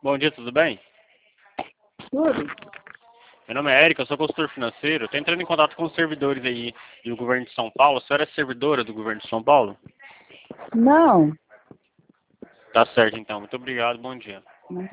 Bom dia, tudo bem? Tudo? Meu nome é Érica, eu sou consultor financeiro. Estou entrando em contato com os servidores aí do governo de São Paulo. A senhora é servidora do governo de São Paulo? Não. Tá certo, então. Muito obrigado, bom dia.